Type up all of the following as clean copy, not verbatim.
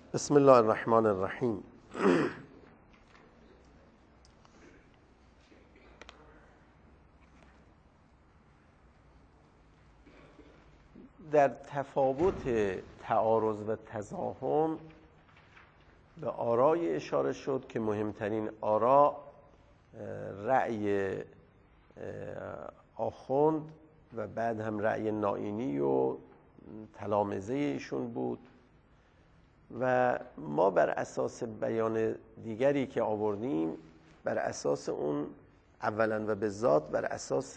بسم الله الرحمن الرحیم. در تفاوت تعارض و تزاحم به آرای اشاره شد که مهمترین آرا رأی آخوند و بعد هم رأی نائینی و تلامذه ایشون بود و ما بر اساس بیان دیگری که آوردیم، بر اساس اون اولا و به ذات بر اساس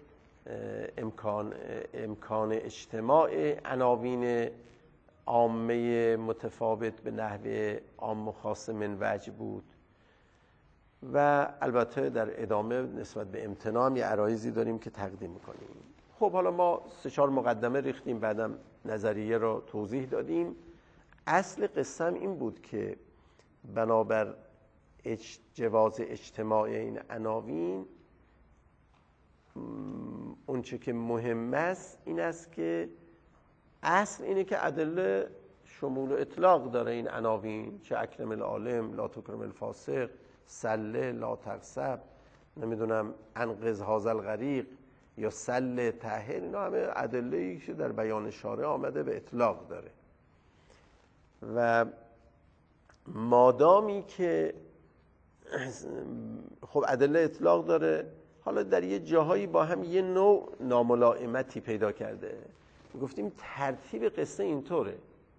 امکان اجتماع عناوین عامه متفاوت به نحو عام و خاص من وجه بود و البته در ادامه نسبت به امتناع هم یه عرایضی داریم که تقدیم میکنیم. خب حالا ما 3-4 مقدمه ریختیم، بعدم نظریه رو توضیح دادیم. اصل قصه این بود که بنابر جواز اجتماع این عناوین اونچه که مهم است این است که اصل اینه که ادله شمول و اطلاق داره این عناوین، چه اکرم العالم، لا تکرم الفاسق، سله، لا تغصب، نمیدونم انقذ هذا الغریق یا سله طهر، اینا همه ادله‌ای که در بیان شارع آمده به اطلاق داره و مادامی که خب ادله اطلاق داره، حالا در یه جاهایی با هم یه نوع ناملائمتی پیدا کرده. گفتیم ترتیب قصه اینطوره،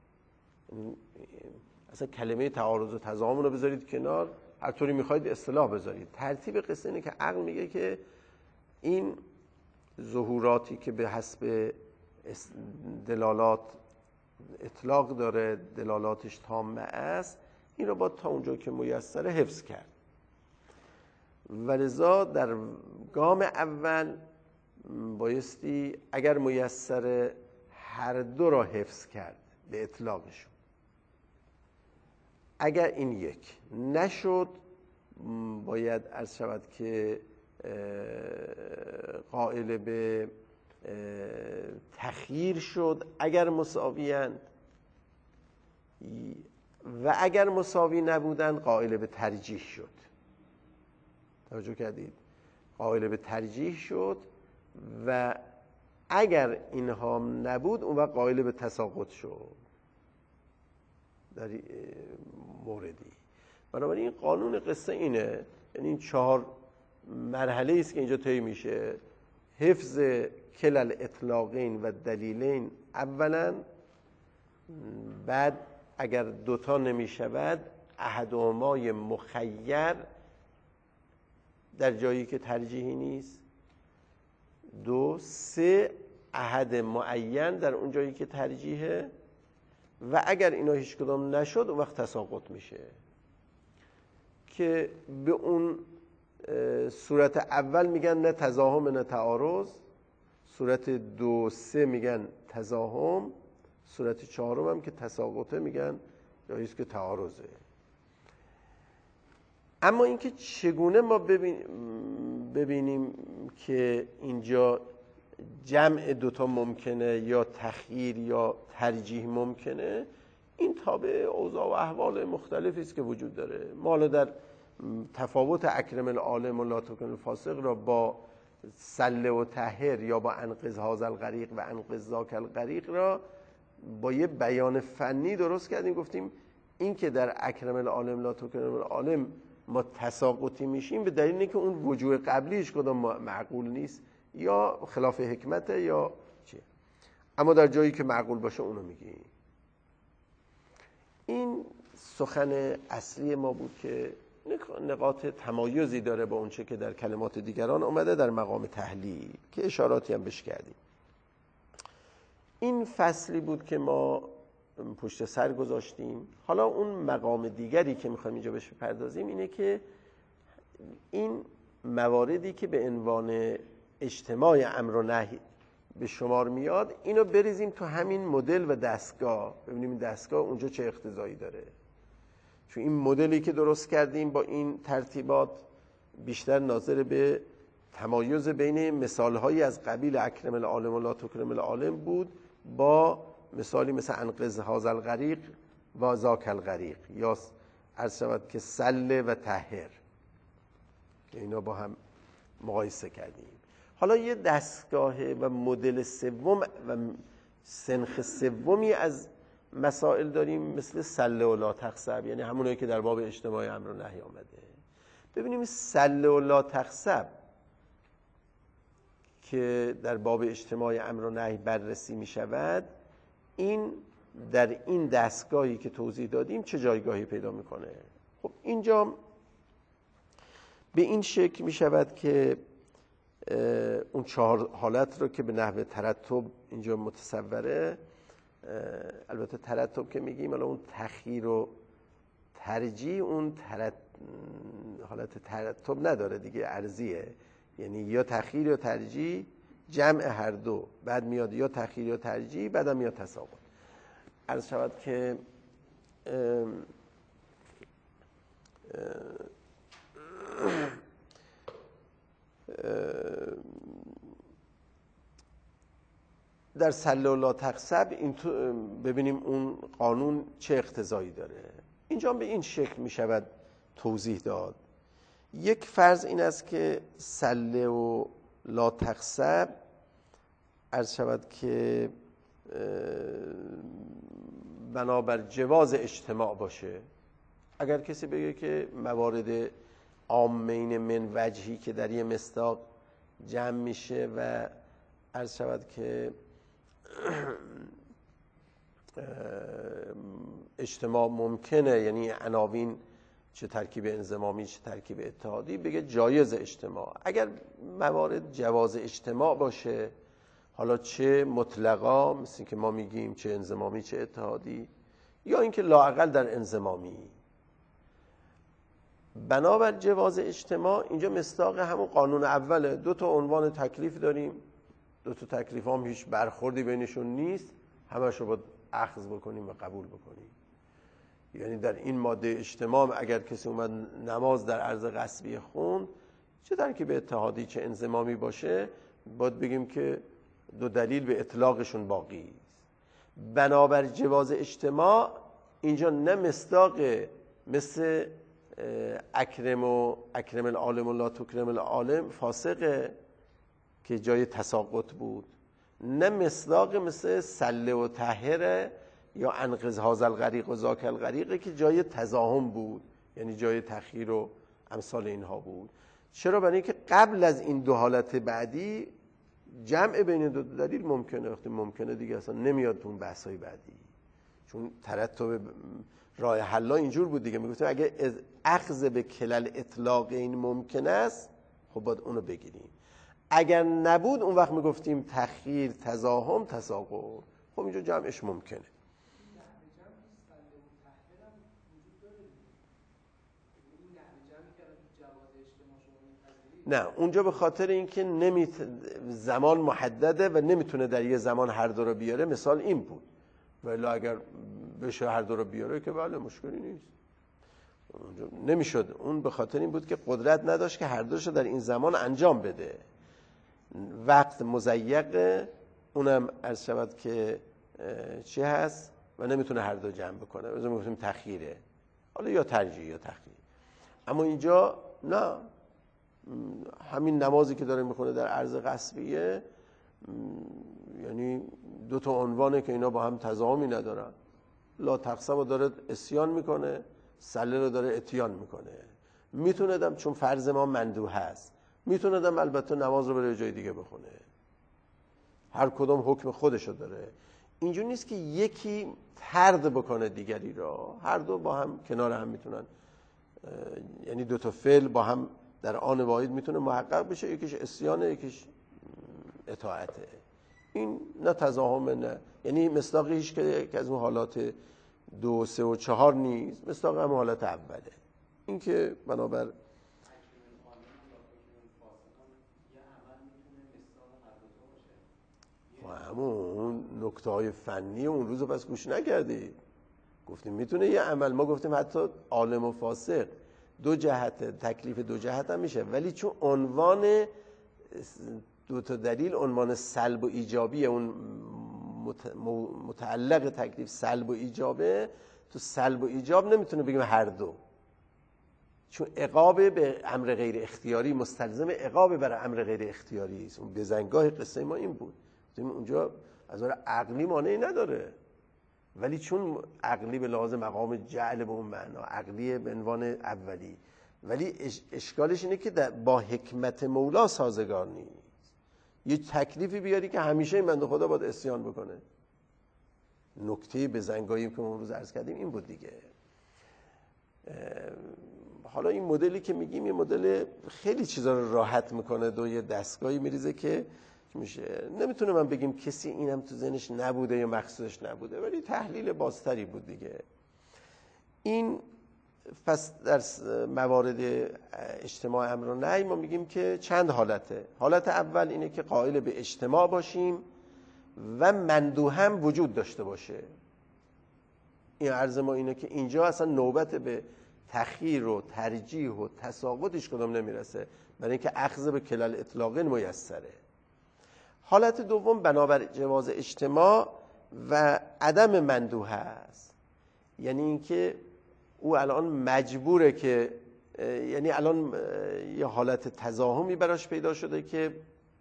اصلا کلمه تعارض و تضامن رو بذارید کنار، هر طوری میخواید اصطلاح بذارید. ترتیب قصه اینه که عقل میگه که این ظهوراتی که به حسب دلالات اطلاق داره، دلالاتش تامه است، این رو باید تا اونجا که میسره حفظ کرد. ولذا در گام اول بایستی اگر میسره هر دو را حفظ کرد به اطلاقشون. اگر این یک نشد باید عرض شود که قائل به تخییر شد اگر مساوی‌اند و اگر مساوی نبودند قائل به ترجیح شد. توجه کردید؟ قائل به ترجیح شد و اگر اینها نبود اون وقت قائل به تساقط شد در موردی. بنابراین این قانون قصه اینه، یعنی این 4 مرحله است که اینجا طی میشه: حفظ کلل اطلاقین و دلیلین اولا، بعد اگر دوتا نمیشود احدهما مخیر در جایی که ترجیحی نیست، 2 3 احد معین در اون جایی که ترجیحه و اگر اینا هیچ کدام نشد اون وقت تساقط میشه که به اون صورت اول میگن نه تزاحم نه تعارض، صورت 2 3 میگن تزاحم، صورت 4 هم که تساقطه میگن جاییست که تعارضه. اما اینکه چگونه ما ببینیم که اینجا جمع دوتا ممکنه یا تخییر یا ترجیح ممکنه، این تابع اوضاع و احوال مختلفی است که وجود داره. ما حالا در تفاوت اکرم العالم و لا تکرم الفاسق را با سله و طهر یا با انقذ هذا الغریق و انقذ ذاک الغریق را با یه بیان فنی درست کردیم. گفتیم این که در اکرم العالم لا تکرم العالم ما تساقطی میشیم به دلیل اینکه اون وجوه قبلیش کدام معقول نیست یا خلاف حکمته یا چیه، اما در جایی که معقول باشه اونو میگیم. این سخن اصلی ما بود که نقاط تمایزی داره با اونچه که در کلمات دیگران اومده در مقام تحلیل که اشاراتی هم بهش کردیم. این فصلی بود که ما پشت سر گذاشتیم. حالا اون مقام دیگری که میخوایم اینجا بهش بپردازیم اینه که این مواردی که به عنوان اجتماع امر و نهی به شمار میاد اینو بریزیم تو همین مدل و دستگاه، ببینیم این دستگاه اونجا چه اقتضایی داره. چون این مدلی که درست کردیم با این ترتیبات بیشتر ناظر به تمایز بین مثالهایی از قبیل اکرم العالم و لا تکرم العالم بود با مثالی مثل انقذ هذا الغریق و ذاک الغریق، یا عرض شود که سل و طهر، که اینا با هم مقایسه کردیم. حالا یه دستگاه و مدل سوم و سنخ سومی از مسائل داریم، مثل سله و لا تخسب، یعنی همونایی که در باب اجتماع امر و نهی آمده. ببینیم سله و لا تخسب که در باب اجتماع امر و نهی بررسی می شود، این در این دستگاهی که توضیح دادیم چه جایگاهی پیدا میکنه؟ خب اینجا به این شکل می شود که اون 4 حالت رو که به نحو ترتب اینجا متصوره، البته ترتب که میگیم، حالا اون تخییر و ترجیح اون حالت ترتب نداره دیگه، ارضیه، یعنی یا تخییر یا ترجیح، جمع هر دو، بعد میاد یا تخییر یا ترجیح، بعدم میاد تساقط. عرض شود که در سله و لا تخسب این ببینیم اون قانون چه اقتضایی داره. اینجا به این شکل می شود توضیح داد. یک فرض این است که سله و لا تخسب عرض شود که بنابر جواز اجتماع باشه. اگر کسی بگه که موارد عامین من وجهی که در یه مصداق جمع میشه و عرض شود که اجتماع ممکنه، یعنی عناوین چه ترکیب انضمامی چه ترکیب اتحادی، بگه جایز اجتماع. اگر موارد جواز اجتماع باشه، حالا چه مطلقا مثل که ما میگیم چه انضمامی چه اتحادی، یا اینکه لااقل در انضمامی، بنابر جواز اجتماع اینجا مصداق همون قانون اوله. 2 تا عنوان تکلیف داریم، 2 تا تکلیف هم هیچ برخوردی بینشون نیست، همش رو باید اخذ بکنیم و قبول بکنیم. یعنی در این ماده اجتماع اگر کسی اومد نماز در عرض غصبی خوند، چه ترکیب اتحادی چه انضمامی باشه، باید بگیم که 2 دلیل به اطلاقشون باقی است. بنابر جواز اجتماع اینجا نه مصداق مثل اکرم العالم و لا تکرم العالم فاسقه که جای تساقط بود، نه مصداق مثل سله و طهره یا انقذ هذا الغریق و ذاک الغریق که جای تزاحم بود، یعنی جای تخییر و امثال اینها بود. چرا؟ برای اینکه قبل از این 2 حالت بعدی جمع بین 2 دلیل ممکنه. وقتی ممکنه دیگه اصلا نمیاد تو اون بحث‌های بعدی، چون ترتب راه حل اینجور بود دیگه. میگفتیم اگه اخذ به کلل اطلاق این ممکن است، خب باید اونو بگیریم. اگر نبود اون وقت میگفتیم تخییر، تزاحم، تساقط. خب اینجا جمعش ممکنه. نه، اونجا به خاطر اینکه زمان محدده و نمیتونه در یه زمان هر دو رو بیاره، مثال این بود. ولی اگر بشه هر دو رو بیاره که بله مشکلی نیست. نمیشد. اون به خاطر این بود که قدرت نداشت که هر دوشو در این زمان انجام بده. وقت مضیق، اونم عرض شود که چی هست و نمیتونه هر دو جمع بکنه. مثلا میگفتیم تخییره، حالا یا ترجیح یا تخییر. اما اینجا نه، همین نمازی که داره میخونه در عرض غصبیه، یعنی 2 تا عنوانه که اینا با هم تضاهمی ندارن. لا تقسم رو داره اسیان میکنه، سله رو داره اتیان میکنه. میتوندم چون فرض ما مندوح هست، میتوندم البته نماز رو بره جای دیگه بخونه. هر کدوم حکم خودشو داره. اینجور نیست که یکی طرد بکنه دیگری را، هر دو با هم کنار هم میتونن، یعنی 2 تا فعل با هم در آن واحد میتونه محقق بشه، یکیش اسیانه یکیش اطاعته. این نه تضاهم، نه، یعنی مصداقی هیچ که از اون حالات 2، 3 و 4 نیست، مصداق هم حالت اوله. این که بنابر همون نکته های فنی اون روز پس گوش نکردید. گفتیم میتونه یه عمل، ما گفتیم حتی عالم و فاسق 2 جهت، تکلیف 2 جهت هم میشه، ولی چون عنوان 2 تا دلیل عنوان سلب و ایجابی، اون متعلق تکلیف سلب و ایجابه، تو سلب و ایجاب نمیتونه بگیم هر دو، چون عقاب به امر غیر اختیاری مستلزم عقاب برای امر غیر اختیاری است. اون بزنگاه قصه ما این بود، اونجا از نظر عقلی مانعی نداره، ولی چون عقلی به لحاظ مقام جعل به اون معنا، عقلی به عنوان اولی، ولی اشکالش اینه که با حکمت مولا سازگار نیست. یه تکلیفی بیاری که همیشه این بنده خدا باید عصیان بکنه. نکته بزنگاهی که ما امروز عرض کردیم این بود دیگه. حالا این مدلی که میگیم یه مدل خیلی چیزا رو راحت میکنه، دو یه دستگاهی میریزه که میشه، نمیتونه من بگیم کسی اینم تو ذهنش نبوده یا مقصودش نبوده، ولی تحلیل بازتری بود دیگه. این پس در موارد اجتماع امر و نهی ما میگیم که چند حالته. حالت اول اینه که قائل به اجتماع باشیم و مندوح هم وجود داشته باشه. این عرض ما اینه که اینجا اصلا نوبت به تخییر و ترجیح و تساقطش کدام نمیرسه، برای اینکه اخذ به کلال اطلاقین میسره. حالت دوم بنابر جواز اجتماع و عدم مندوح است، یعنی اینکه او الان مجبوره که، یعنی الان یه حالت تزاحمی براش پیدا شده که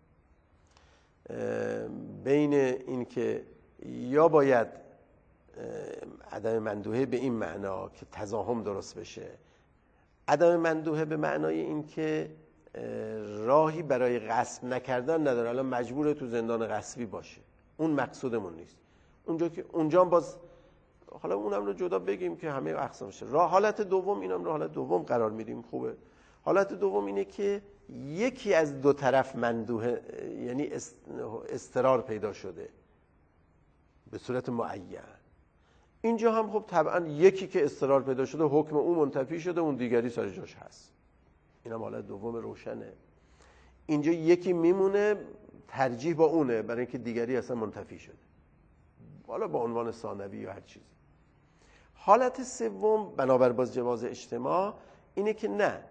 بین این که یا باید عدم مندوحه به این معنا که تزاحم درست بشه، عدم مندوحه به معنای این که راهی برای غصب نکردن نداره، الان مجبوره تو زندان غصبی باشه، اون مقصودمون نیست. اونجا باز حالا اونم رو جدا بگیم که همه اقسامشه. حالت دوم، اینم رو حالت دوم قرار میدیم، خوبه. حالت دوم اینه که یکی از دو طرف مندوحه، یعنی اضطرار پیدا شده به صورت معین. اینجا هم خب طبعا یکی که اضطرار پیدا شده حکم اون منتفی شده، اون دیگری سر جاش هست. اینم حالت دوم روشنه. اینجا یکی میمونه، ترجیح با اونه، برای اینکه دیگری اصلا منتفی شده، حالا با عنوان ثانوی یا هر چیزی. حالت سوم بنابر باز جواز اجتماع اینه که نه،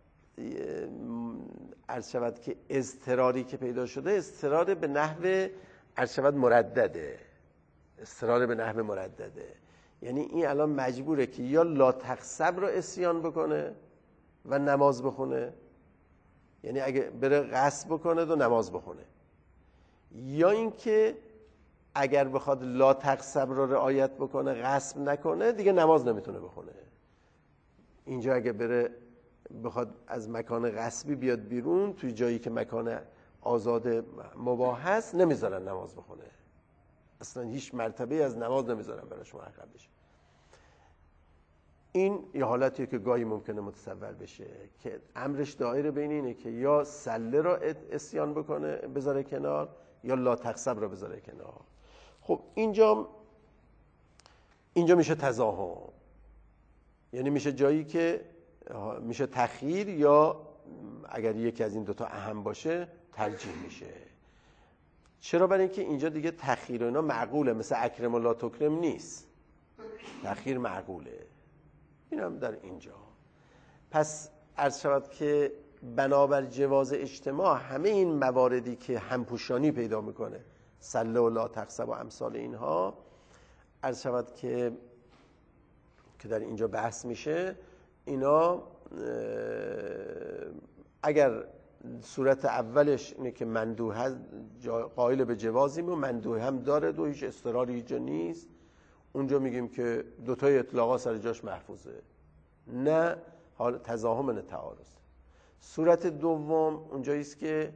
عرض شود که اضطراری که پیدا شده اضطرار به نحو عرض شود مردده، اضطرار به نحو مردده، یعنی این الان مجبوره که یا لا تقصب رو عصیان بکنه و نماز بخونه، یعنی اگه بره غصب بکنه و نماز بخونه، یا اینکه اگر بخواد لا تقصب رو رعایت بکنه، غصب نکنه، دیگه نماز نمیتونه بخونه. اینجا اگه بره بخواد از مکان غصبی بیاد بیرون، توی جایی که مکان آزاد مباح هست، نمیذارن نماز بخونه، اصلا هیچ مرتبه از نماز نمیذارن براش محقق بشه. این یه حالتیه که گاهی ممکنه متصور بشه که امرش دایره بین اینه که یا سله را عصیان بکنه بذاره کنار، یا لا تقصب را بذاره کنار. خب اینجا میشه تزاحم، یعنی میشه جایی که میشه تخییر، یا اگر یکی از این دوتا اهم باشه ترجیح میشه. چرا؟ برای اینکه اینجا دیگه تخییر اینا معقوله، مثل اکرم و لا تکرم نیست، تخییر معقوله. اینم در اینجا. پس عرض شود که بنابر جواز اجتماع همه این مواردی که همپوشانی پیدا میکنه، سله و لا تقصب و امثال اینها، عرض شود که در اینجا بحث میشه، اینا اگر صورت اولش اینه که مندوح قائل به جوازیم و مندوح هم داره، دو هیچ اضطراری اینجا نیست، اونجا میگیم که دوتای اطلاقا سر جاش محفوظه، نه حال تزاحم نه تعارض. صورت دوم اونجاییست که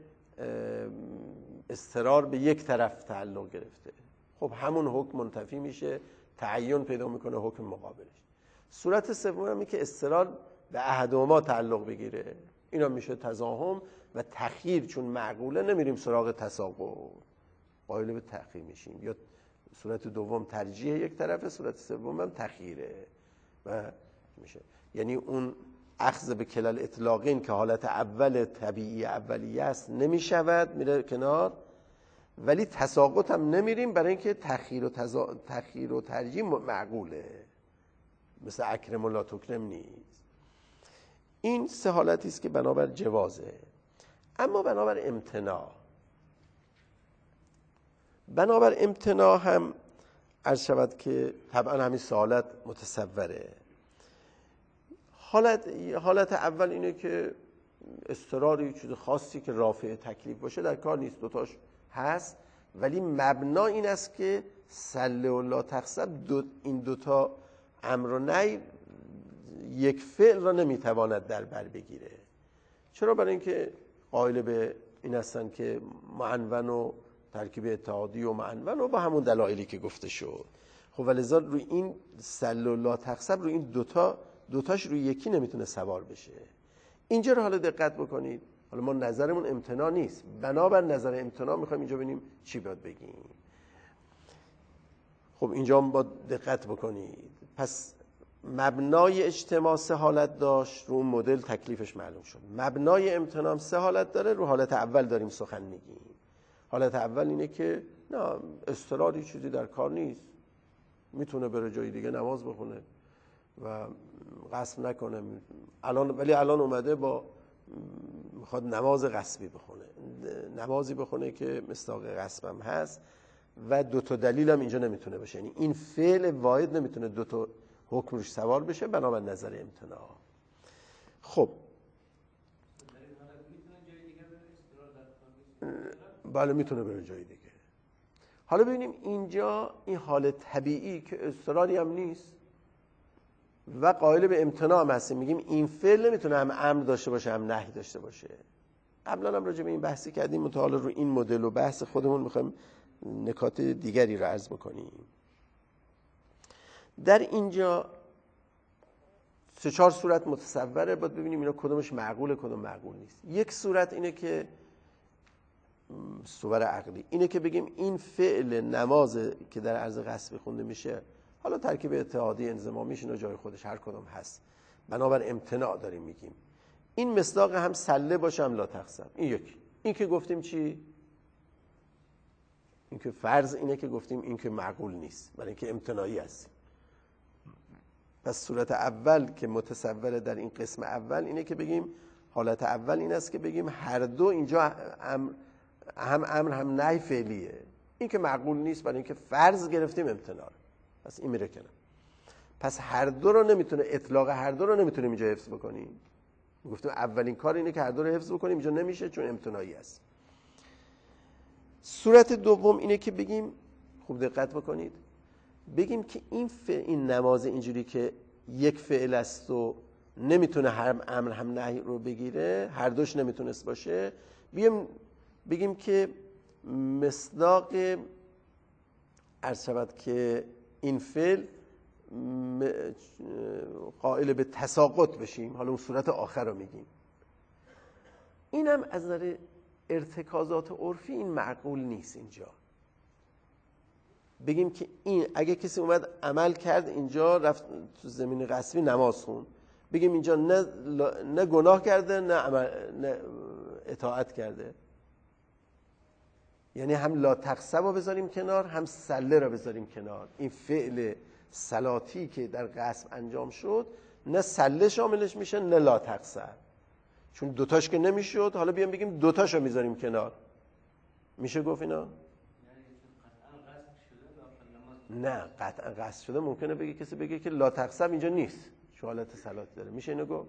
اضطرار به یک طرف تعلق گرفته، خب همون حکم منتفی میشه، تعین پیدا میکنه حکم مقابلش. صورت سوم اینه که اضطرار به احدهما تعلق بگیره، اینا میشه تزاحم و تخییر، چون معقوله نمیریم سراغ تساقط، قائل به تخییر میشیم. یا صورت دوم ترجیح یک طرفه، صورت سوم هم تخییره و میشه، یعنی اون اخذ به کلال اطلاقین که حالت اول طبیعی اولیه است نمیشود، میره کنار، ولی تساقط هم نمیریم، برای اینکه تخییر و ترجیح معقوله، مثل اکرم و لا تکرم نیست. این سه حالتی است که بنابر جوازه. اما بنابر امتناع هم عرض شود که طبعا همین حالت متصوره. حالت اول اینه که اضطراری چیز خاصی که رافع تکلیف باشه در کار نیست، دوتاش هست، ولی مبنا این است که سله و لا تخسب این دوتا امر و نهی یک فعل را نمیتواند در بر بگیره. چرا؟ برای اینکه قائل به این هستن که معنون و ترکیب اتحادی و معنون و با همون دلایلی که گفته شد. خب ولذا روی این سله و لا تخسب روی این دوتاش روی یکی نمیتونه سوار بشه. اینجا رو حالا دقت بکنید. حالا ما نظرمون امتناع نیست، بنابر نظر امتناع میخوایم اینجا ببینیم چی باید بگیم. خب اینجا هم با دقت بکنید. پس مبنای اجتماع 3 حالت داشت، رو اون مدل تکلیفش معلوم شد. مبنای امتناع هم 3 حالت داره، رو حالت اول داریم سخن میگیم. حالت اول اینه که نه اضطراری چیزی در کار نیست، میتونه بره جای دیگه نماز بخونه و غصب نکنه. ولی الان اومده میخواد نماز غصبی بخونه، نمازی بخونه که مصداق غصب هم هست و 2 تا دلیل هم اینجا نمیتونه باشه. یعنی این فعل واحد نمیتونه 2 تا حکم روش سوار بشه بنابر نظر امتناع. خب بله میتونه بره جای دیگه. حالا ببینیم اینجا این حال طبیعی که اضطراری هم نیست و قائل به امتناع هم هستیم، میگیم این فعل نمیتونه هم امر داشته باشه هم نهی داشته باشه. قبلا هم راجع به این بحثی کردیم، متعال رو این مدل و بحث خودمون میخوایم نکات دیگری رو عرض بکنیم. در اینجا 3-4 صورت متصوره، باید ببینیم اینا کدومش معقوله کدوم معقول نیست. یک صورت اینه که صور عقلی اینه که بگیم این فعل نماز که در عرض غصب خونده میشه، حالا ترکیب اتحادی انضمامیش اینا جای خودش هر کدوم هست، بنابر امتناع داریم میگیم این مصداق هم سله باشه هم لا تخسب. این یکی. این که گفتیم چی؟ این که فرض اینه که گفتیم این که معقول نیست، برای اینکه امتناعی هست. پس صورت اول که متصوره در این قسم اول اینه که بگیم حالت اول این است که بگیم هر دو اینجا هم امر هم نهی فعلیه. این که معقول نیست برای اینکه فرض گرفتیم امتناع. پس این میره کنار. پس هر دو رو نمیتونه، اطلاق هر دو رو نمیتونیم اینجا حفظ بکنیم. گفتیم اولین کار اینه که هر دو رو حفظ بکنیم، اینجا نمیشه چون امتناعی است. صورت دوم اینه که بگیم، خوب دقت بکنید، بگیم که این نماز اینجوری که یک فعل است و نمیتونه هم امر هم نهی رو بگیره، هر دوش نمیتونست باشه، بگیم که مصداق عرض شود که این فعل قائل به تساقط بشیم. حالا اون صورت آخر رو میگیم. اینم از نظر ارتکازات عرفی این معقول نیست. اینجا بگیم که این اگه کسی اومد عمل کرد اینجا رفت تو زمین غصبی نماز خون، بگیم اینجا نه گناه کرده نه اطاعت کرده. یعنی هم لا تخسب رو بذاریم کنار، هم سله رو بذاریم کنار. این فعل صلاتی که در غصب انجام شد نه سله شاملش میشه نه لا تخسب، چون دوتاش که نمیشد. حالا بیام بگیم دوتاشو میذاریم کنار، میشه گفت اینا؟ نه قطعا قصد شده. ممکنه بگه کسی بگه که لا تخسب اینجا نیست، چون حالت صلاتی داره. میشه اینو گفت؟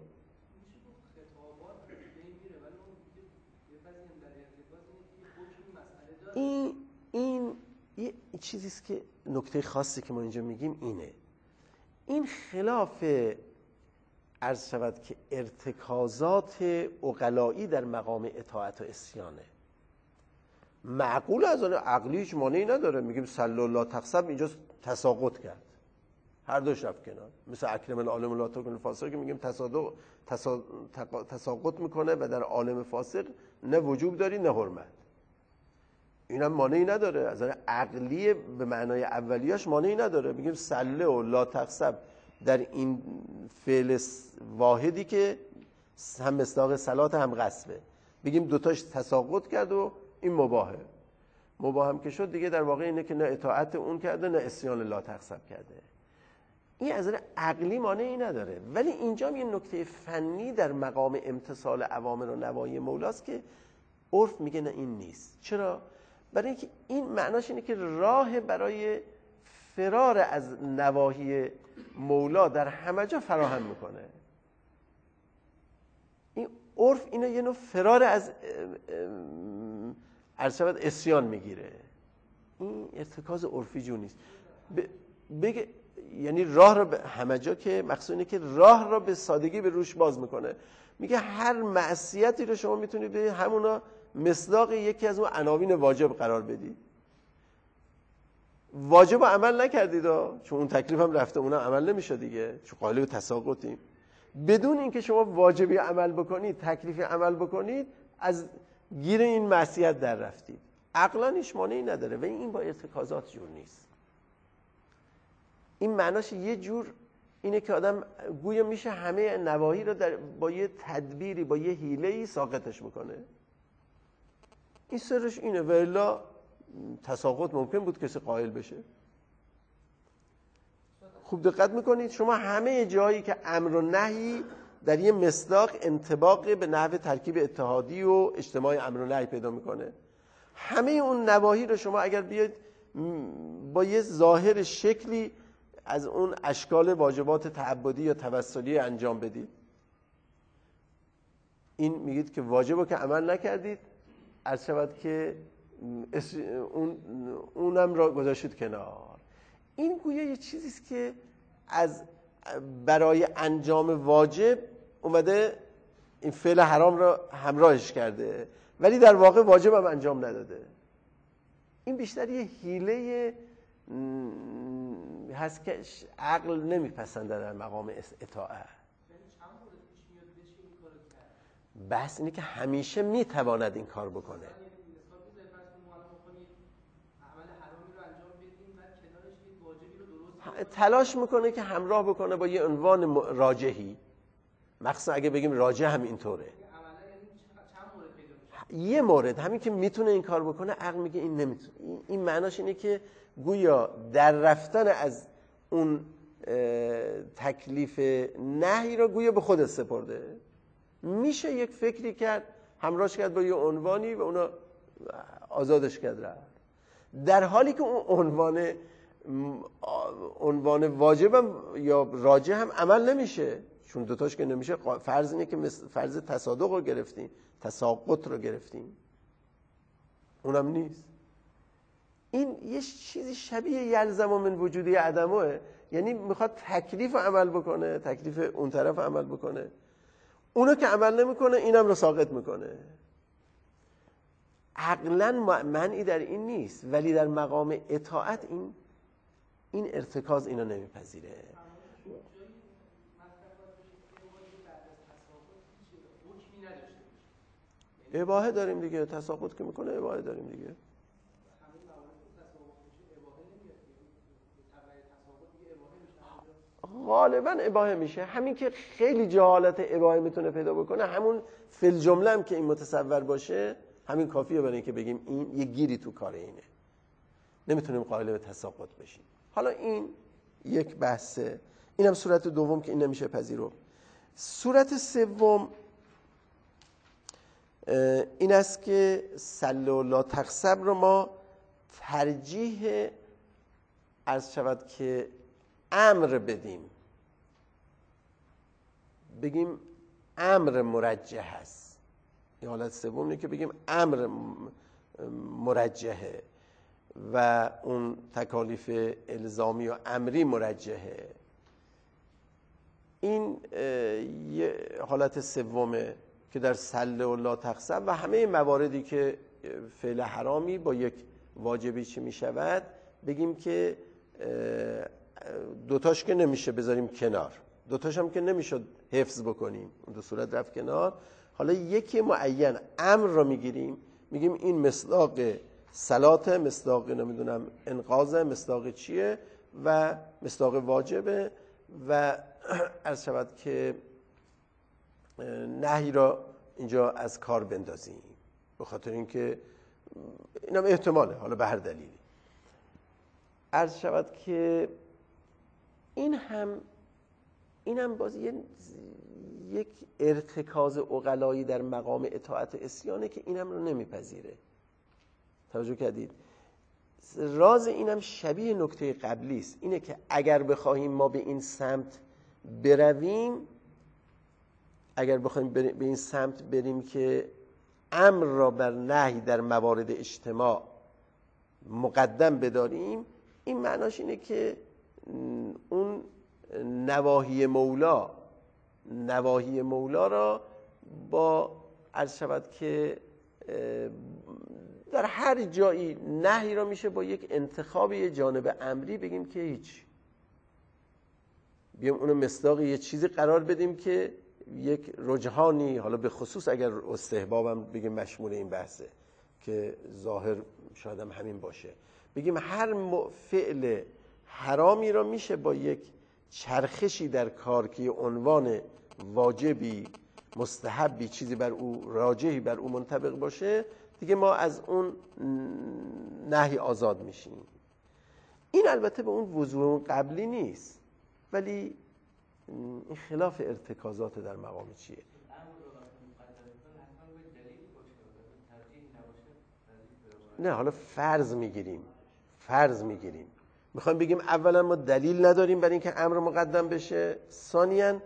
این یه چیزی است که نکته خاصی که ما اینجا میگیم اینه. این خلاف عرض شود که ارتکازات عقلایی در مقام اطاعت و عصیانه. معقول از آن عقلی هیچ مانعی نداره، میگیم صلی الله تخسب اینجا تساقط کرد، هر دوش رفت کنار. مثل اکرم العالم لا تکن الفاسق که میگیم تساقط میکنه و در عالم فاسق نه وجوب داری نه حرمت. اینم مانعی نداره، از نظر عقلی به معنای اولیاش مانعی نداره. میگیم صلی و لا تخسب در این فعل واحدی که هم مصداق صلات هم غصبه، بگیم دوتاش تساقط کرد و این مباهه. مباه هم که شد دیگه در واقع اینه که نه اطاعت اون کرده نه عصیان لا تخسب کرده. این از نظر عقلی مانعی نداره. ولی اینجا هم یه نکته فنی در مقام امتثال اوامر و نواهی مولاست که عرف میگه نه این نیست. چرا؟ برای اینکه این معناش اینه که راه برای فرار از نواهی مولا در همه جا فراهم میکنه. این عرف اینو یه نوع فرار از عصیان میگیره. این ارتکاز عرفی جو نیست. بگه یعنی راه رو به همه جا، که مقصود اینه که راه رو به سادگی به روش باز میکنه. میگه هر معصیتی رو شما میتونید به همونا مصداق یکی از اون عناوین واجب قرار بدید. واجب رو عمل نکردید چون اون تکلیف هم رفته، اونم عمل نمیشه دیگه، چون قائل به تساقطیم. بدون اینکه شما واجبی عمل بکنید، تکلیفی عمل بکنید، از گیر این معصیت در رفتید. عقلا هیچ مانعی نداره و این با ارتکازات جور نیست. این معناش یه جور اینه که آدم گویا میشه همه نواهی رو با یه تدبیری، با یه حیله‌ای ساقطش میکنه. این سرش اینه، و الا تساقط ممکن بود کسی قائل بشه. خوب دقت میکنید شما همه جایی که امر و نهی در یه مصداق انطباق به نحو ترکیب اتحادی و اجتماع امر و نهی پیدا میکنه، همه اون نواهی رو شما اگر بیاید با یه ظاهر شکلی از اون اشکال واجبات تعبدی یا توسلی انجام بدید، این میگید که واجبو که عمل نکردید، عرض شود که اونم را گذاشتید کنار. این گویا یه چیزیست که از برای انجام واجب اومده این فعل حرام را همراهش کرده، ولی در واقع واجب هم انجام نداده. این بیشتر یه حیله هست که عقل نمیپسنده در مقام اطاعت. بحث اینه که همیشه میتواند این کار بکنه. تلاش میکنه که همراه بکنه با یه عنوان راجحی، مخصوصا اگه بگیم راجح هم اینطوره. یه مورد همین که میتونه این کار بکنه، عقل میگه این نمیتونه. این معناش اینه که گویا در رفتن از اون تکلیف نهی رو گویا به خودت سپرده. میشه یک فکری کرد، همراهش کرد با یه عنوانی و اونا آزادش کرد رفت، در حالی که اون عنوان واجبم یا راجح هم عمل نمیشه، چون دوتاش که نمیشه. فرض اینه که فرض تصادق رو گرفتیم، تساقط رو گرفتیم، اونم نیست. این یه چیزی شبیه یلزم من وجودی عدمه، یعنی میخواد تکلیف عمل بکنه، تکلیف اون طرف عمل بکنه، اونو که عمل نمیکنه اینم رو ساقط میکنه. عقلاً معنی در این نیست، ولی در مقام اطاعت این ارتکاز اینو نمیپذیره. اباحه داریم دیگه، تساقط که میکنه اباحه داریم دیگه. غالبا اباحه میشه. همین که خیلی جهالت اباحه میتونه پیدا بکنه، همون فی الجمله هم که این متصور باشه، همین کافیه برای اینکه بگیم این یه گیری تو کار اینه، نمیتونیم قائل به تساقط بشیم. حالا این یک بحثه، اینم صورت دوم که این نمیشه پذیرفت. صورت سوم این است که سل لا تخسب رو ما ترجیح عرض شود که امر بدیم، بگیم امر مرجح است. این حالت سوم اینه که بگیم امر مرجحه و اون تکالیف الزامی و امری مرجحه. این یه حالت سومه که در سل و لا تخسب و همه مواردی که فعل حرامی با یک واجبی چی می شود، بگیم که دوتاش که نمیشه بذاریم کنار، دوتاش هم که نمیشه حفظ بکنیم، اون دو صورت رفت کنار. حالا یکی معین امر رو میگیریم، میگیم این مصداق صلات، مصداق نمیدونم انقاذ، مصداق چیه و مصداق واجبه و عرض شود که نهی را اینجا از کار بندازیم، به خاطر اینکه اینم احتماله، حالا به هر دلیلی. عرض شود که اینم باز یک ارتکاز عقلایی در مقام اطاعت عصیانه که اینم رو نمیپذیره. توجه کردید؟ راز اینم شبیه نکته قبلی است، اینه که اگر بخواهیم ما به این سمت برویم، اگر بخوایم به این سمت بریم که امر را بر نهی در موارد اجتماع مقدم بداریم، این معناش اینه که اون نواهی مولا را با عرض شود که در هر جایی نهی را میشه با یک انتخاب یه جانب امری بگیم که هیچ، بیام اونو مصداق یه چیزی قرار بدیم که یک رجحانی، حالا به خصوص اگر استحبابم بگیم مشمول این بحثه که ظاهر شاید هم همین باشه، بگیم هر فعل حرامی را میشه با یک چرخشی در کار که عنوان واجبی، مستحبی، چیزی بر او راجحی بر او منطبق باشه، دیگه ما از اون نهی آزاد میشیم. این البته به اون وضوح قبلی نیست، ولی این خلاف ارتکازات در مقام چیه؟ نه، حالا فرض میگیریم میخوایم بگیم اولا ما دلیل نداریم برای اینکه امر مقدم بشه، ثانیاً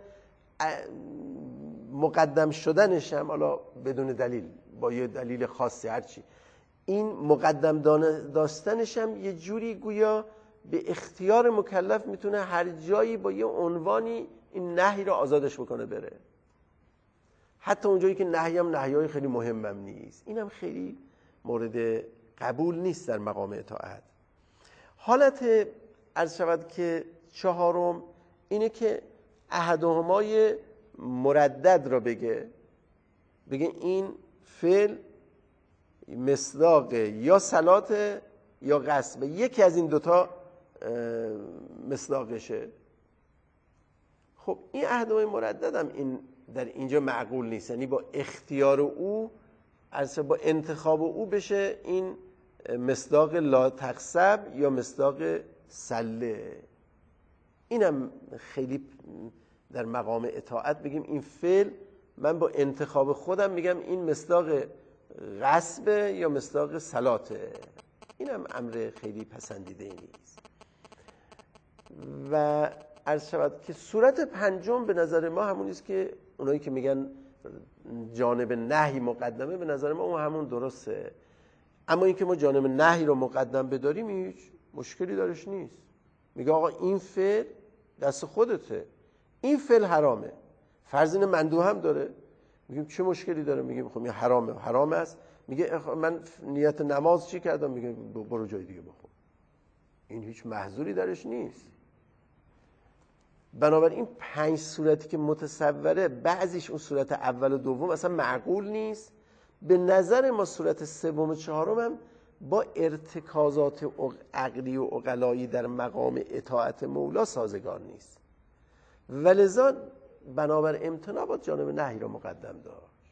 مقدم شدنش هم حالا بدون دلیل، با یه دلیل خاصی هرچی، این مقدم داشتنش هم یه جوری گویا به اختیار مکلف میتونه هر جایی با یه عنوانی این نهی رو آزادش بکنه بره، حتی اونجایی که نهی هم نهیای خیلی مهمم نیست. این هم خیلی مورد قبول نیست در مقام اطاعت. حالت عرض شود که چهارم اینه که احدهمای مردد را بگه این فعل مصداق یا صلات یا قصد، یکی از این دوتا مصداقشه. خب این احدهمای مردد هم این در اینجا معقول نیست، یعنی با اختیار او، اصلا با انتخاب او بشه این مصداق لا تقصب یا مصداق سله. اینم خیلی در مقام اطاعت بگیم این فعل من با انتخاب خودم میگم این مصداق غصب یا مصداق صلاته، اینم امر خیلی پسندیده نیست. و عرض شود که صورت پنجم به نظر ما همون است که اونایی که میگن جانب نهی مقدمه، به نظر ما اون همون درسته، اما اینکه ما جانب نهی رو مقدم بداریم هیچ مشکلی درش نیست. میگه آقا این فعل دست خودته، این فعل حرامه، فرض اینه مندوب هم داره، میگیم چه مشکلی داره؟ میگیم خب این حرام است. میگه من نیت نماز چی کردم؟ میگه برو جای دیگه بخون، این هیچ محظوری درش نیست. بنابراین 5 صورتی که متصوره، بعضیش اون صورت اول و دوم اصلا معقول نیست. به نظر ما صورت سوم و چهارم هم با ارتکازات عقلی و عقلایی در مقام اطاعت مولا سازگار نیست، ولذا بنابر امتناع باید جانب نهی را مقدم داشت.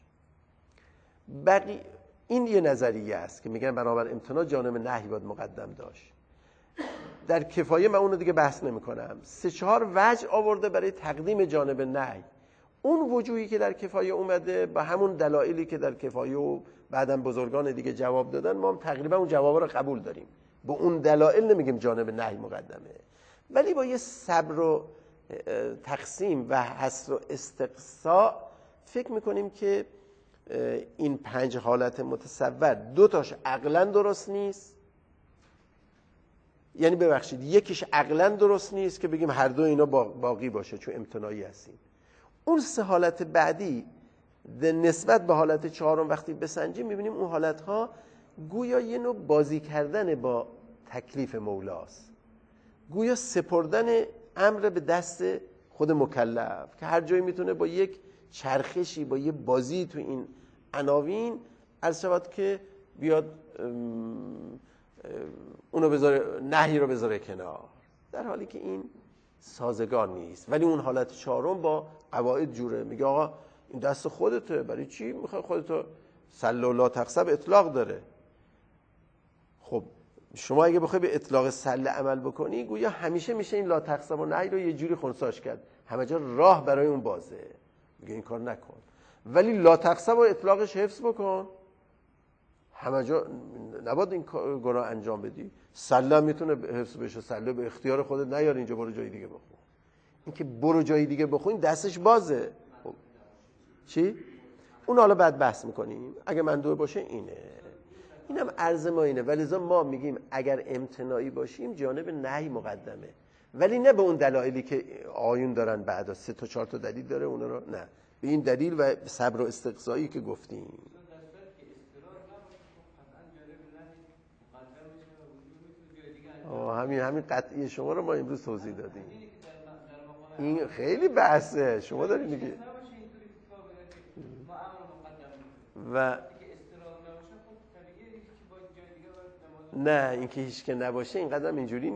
این یه نظریه است که میگن بنابر امتناع جانب نهی باید مقدم داشت. در کفایه من اونو دیگه بحث نمی کنم، 3-4 وجه آورده برای تقدیم جانب نهی. اون وجوهی که در کفایه اومده با همون دلایلی که در کفایه و بعدم بزرگان دیگه جواب دادن، ما هم تقریبا اون جوابا رو قبول داریم، با اون دلایل نمیگیم جانب نهی مقدمه، ولی با یه صبر و تقسیم و حصر و استقصاء فکر میکنیم که این 5 حالت متصور 2 تاش عقلا درست نیست، یعنی ببخشید یکیش عقلا درست نیست که بگیم هر دو اینا باقی باشه چون امتناعی هستیم. اون 3 حالت بعدی نسبت به حالت چهارم وقتی بسنجیم میبینیم اون حالتها گویا یه نوع بازی کردن با تکلیف مولاست، گویا سپردن امر به دست خود مکلف که هر جایی میتونه با یک چرخشی، با یه بازی تو این عناوین عرض شود که بیاد اونو بذاره، نهی رو بذاره کنار، در حالی که این سازگار نیست. ولی اون حالت چهارم با قواعد جوره، میگه آقا این دست خودته، برای چی میخوای خودتو سل لا تقصب اطلاق داره. خب شما اگه بخوای به اطلاق سل عمل بکنی، گویا همیشه میشه این لا تقصب و نهی رو یه جوری خنثاش کرد، همه جا راه برای اون بازه، میگه این کار نکن. ولی لا تقصب و اطلاقش حفظ بکن، همه جا نباید این گناه انجام بدی. سله میتونه حفظ بشه، سله به اختیار خودت نیار اینجا، برو جای دیگه بخون. این که برو جای دیگه بخون دستش بازه. خب. چی؟ اون حالا بعد بحث میکنیم. اگه مندوب باشه اینم عرض ما اینه. ولذا ما میگیم اگر امتناعی باشیم جانب نهی مقدمه، ولی نه به اون دلایلی که آیون دارن بعدا 3 تا 4 تا دلیل داره اونا رو، نه به این دلیل و صبر و استقصایی که گفتیم. همین قطعی شما رو ما امروز توضیح دادیم. این خیلی بحثه شما داری میگی. و نه اینکه هیچ که نباشه اینقدر هم اینجوری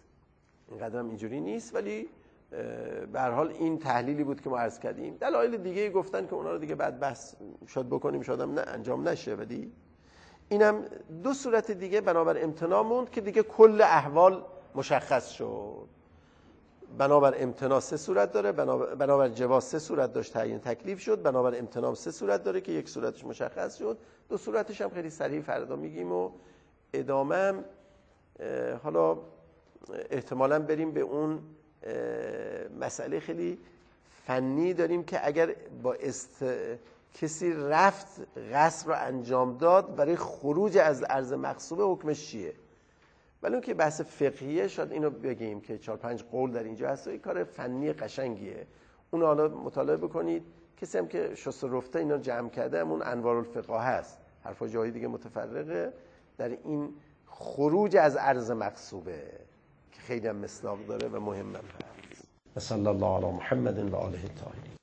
نیست، ولی به هر حال این تحلیلی بود که ما عرض کردیم. دلایل دیگه گفتن که اونا رو دیگه بعد بحث شاید بکنیم، شاید هم نه انجام نشه، ولی اینم 2 صورت دیگه بنابر امتناع موند که دیگه کل احوال مشخص شد. بنابر امتناع 3 صورت داره، بنابر جواز 3 صورت داشت تعیین تکلیف شد، بنابر امتناع 3 صورت داره که 1 صورتش مشخص شد، 2 صورتش هم خیلی سریع فردا میگیم و ادامه هم حالا احتمالاً بریم به اون مسئله خیلی فنی داریم که اگر با کسی رفت قصد رو انجام داد برای خروج از عرض مغصوبه حکمش چیه. ولی اون که بحث فقهیه شاید اینو بگیم که 4-5 قول در اینجا هست و این کار فنی قشنگیه. اون حالا مطالعه بکنید. کسی هم که شست و رفته اینا جمع کرده همون انوارالفقه هست، حرفا جایی دیگه متفرقه در این خروج از عرض مغصوبه که خیلی هم مصداق داره و مهم هم هست. صلی الله علی محمد و آله الطاهرین.